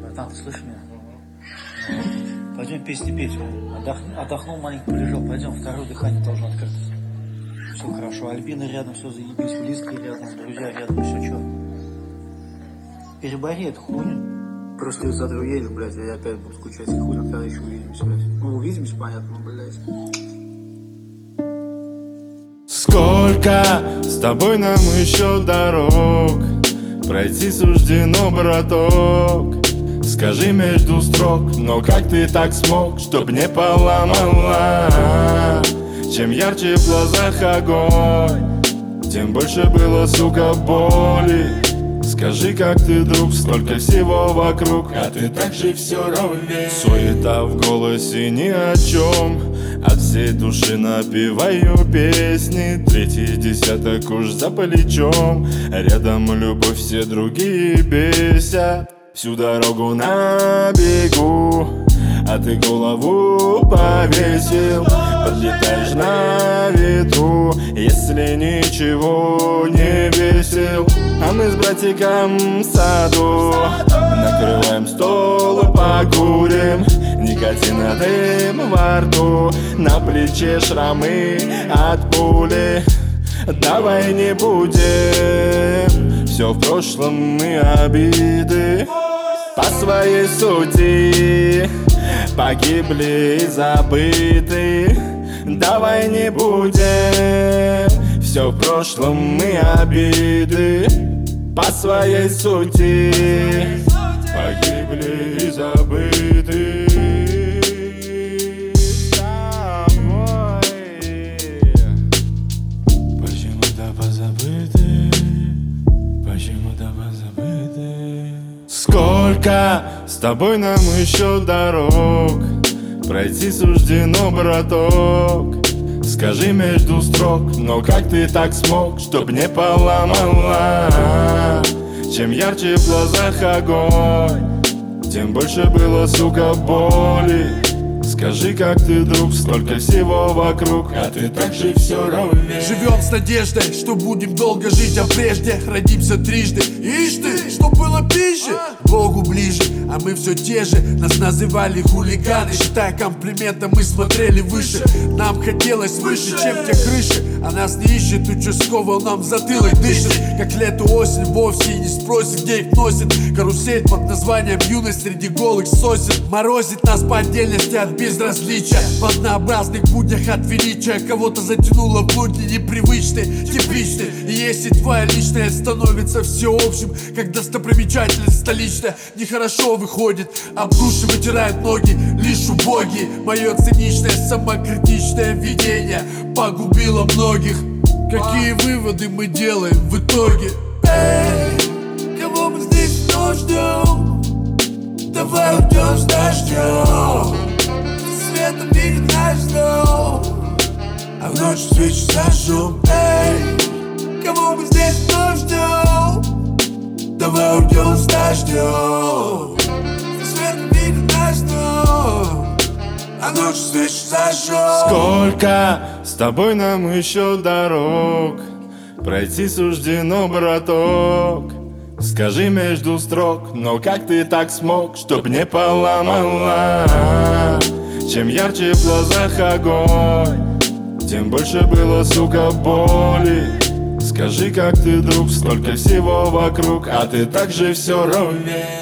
Братан, ты слышишь меня? Пойдем песни петь. Отдохнул маленько, полежал. Пойдем, второе дыхание должно открыться. Все хорошо. Альбина рядом, все заебись. Близкие рядом, друзья рядом, все что. Перебори эту хуйню. Просто завтра уедешь, блядь, я опять буду скучать. Хуй, когда еще увидимся, блядь. Ну, увидимся, понятно, блядь. Сколько с тобой нам еще дорог пройти суждено, браток? Скажи между строк, но как ты так смог, чтоб не поломала? Чем ярче в глазах огонь, тем больше было, сука, боли. Скажи, как ты, друг, столько всего вокруг, а ты так же все ровнее. Суета в голосе ни о чем, от всей души напеваю песни. Третий десяток уж за плечом, рядом любовь, все другие бесят. Всю дорогу на бегу, а ты голову повесил. Подлетаешь на ветру, если ничего не весел. А мы с братиком в саду накрываем стол и покурим. Никотина дым во рту, на плече шрамы от пули. Давай не будем, все в прошлом и обиды по своей сути погибли и забыты. Давай не будем, все в прошлом и обиды по своей сути погибли и забыты. Сколько с тобой нам еще дорог пройти суждено, браток? Скажи между строк, но как ты так смог, чтоб не поломала? Чем ярче в глазах огонь, тем больше было, сука, боли. Скажи, как ты, друг, столько всего вокруг, а ты так же все ровнее. Живем с надеждой, что будем долго жить, а прежде родимся трижды. Ишь ты, что было пищей, Богу ближе, а мы все те же. Нас называли хулиганы, считая комплиментом, мы смотрели выше. Нам хотелось выше, чем те крыши, а нас не ищет участковый, нам затылок дышит. Как лето, осень, вовсе и не спросит, где их носит. Карусель под названием юность среди голых сосен. Морозит нас по отдельности от безразличия, в однообразных буднях от величия. Кого-то затянуло в будни непривычные, типичные. И если твоя личная становится всеобщим, как достопримечательность столичная, нехорошо выходит, об души вытирают ноги лишь убогие. Мое циничное самокритичное видение погубило многих. Какие выводы мы делаем в итоге? Эй, кого мы здесь вновь ждем? Давай уйдем с дождем, светом видит наш дом, а в ночь свечи зажжем. Эй, кого мы здесь вновь ждем? Давай уйдем с дождем, светом видит наш дом, а ночь свечи зажжем. Сколько с тобой нам еще дорог пройти суждено, браток? Скажи между строк, но как ты так смог, чтоб не поломала? Чем ярче в глазах огонь, тем больше было, сука, боли. Скажи, как ты, друг, столько всего вокруг, а ты так же все ровнее.